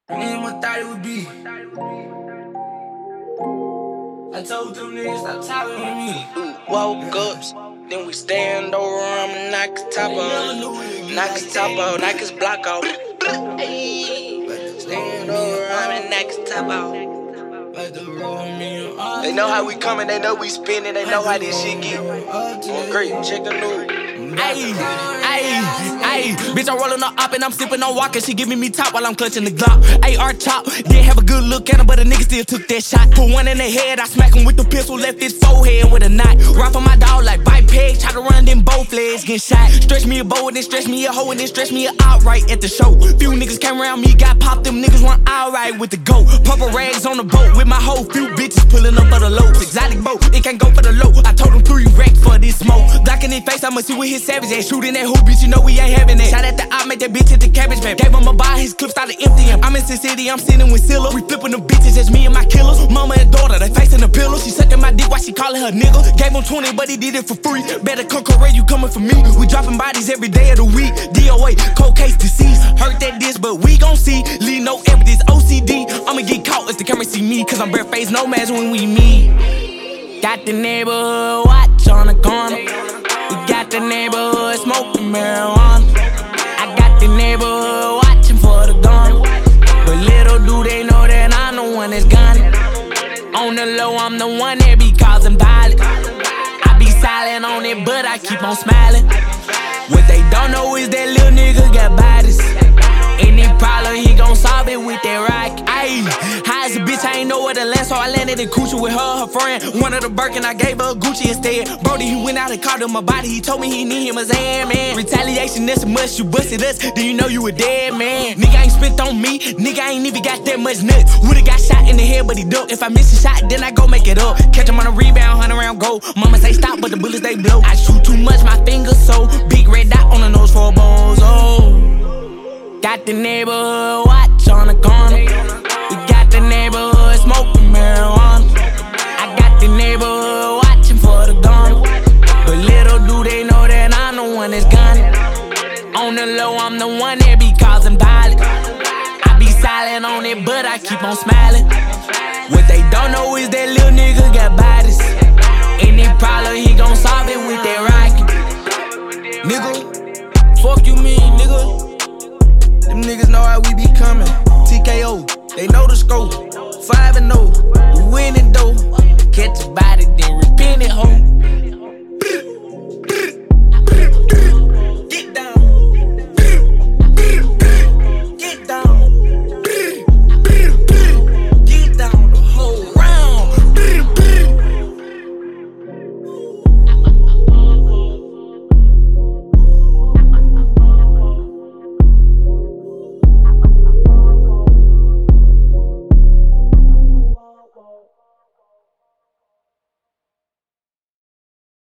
What thought it would be. I told them niggas stop talking to me. Woke up, then we stand over him and knock his top off. Knock his top off, knock his block off. Stand over him and knock his top off. They know how we coming, they know we spinning, they know how this shit get. Great, check the loot. Ayy, bitch, I'm rolling up and I'm sipping on walking. She giving me top while I'm clutching the Glock. AR chop, didn't have a good look at him, but a nigga still took that shot. Put one in the head, I smack him with the pistol, left his forehead with a knot. Rifle my dog like bite peg, try to run them both legs, get shot. Stretch me a bow and then stretch me a hoe and then stretch me a outright at the show. Few niggas came around me, got popped, them niggas run alright with the goat. Purple rags on the boat with my whole few bitches pulling up for the low. Exotic boat, it can't go for the low. I told him 3 racks for this smoke. Blocking his face, I'ma see what his savage ass. Shooting that hoe, bitch, you know we ain't having that. Shot at the eye, make that bitch hit the cabbage bag. Gave him a bar, his clip started emptying. I'm in Sin City, I'm sitting with Silla. We flipping them bitches, that's me and my killers. Mama and daughter, they facing the pillow. She sucking my dick while she calling her nigga. Gave him 20, but he did it for free. Better come correct, you coming for me. We dropping bodies every day of the week. DOA, cold case deceased. Heard that this, but we gon' see. Leave no evidence, OCD. I'ma get caught if the camera see me, cause I'm barefaced, no mask when we meet. Got the neighborhood watch on the corner. We got the neighborhood smoking marijuana. I got the neighborhood watching for the gun. But little do they know that I'm the one that's gunning. On the low, I'm the one that be causing violence. I be silent on it, but I keep on smiling. What they don't know is that little nigga got bodies. Any problem, he gon' solve it with that rock. Ayy, high as a bitch, I ain't know where to land, so I landed in Coochie with her friend. One of the Birkin, I gave her a Gucci instead. Brody, he went out and called him my body. He told me he need him as a man. Retaliation, that's a must. You busted us, then you know you a dead man. Nigga ain't spent on me, nigga ain't even got that much nuts. Would've got shot in the head, but he ducked. If I miss a shot, then I go make it up. Catch him on a rebound, 100 round goal. Mama say stop, but the bullets they blow. I shoot too much, my fingers so big red dot on the nose for a bozo. Got the neighborhood watch on the corner. We got the neighborhood smoking marijuana. I got the neighborhood watching for the gun. But little do they know that I'm the one that's gunning. On the low, I'm the one that be causing violence. I be silent on it, but I keep on smiling. What they don't know is that little nigga got bodies. Any problem, he gon' solve it with that rocket. Nigga, fuck you mean, nigga? Them niggas know how we be coming.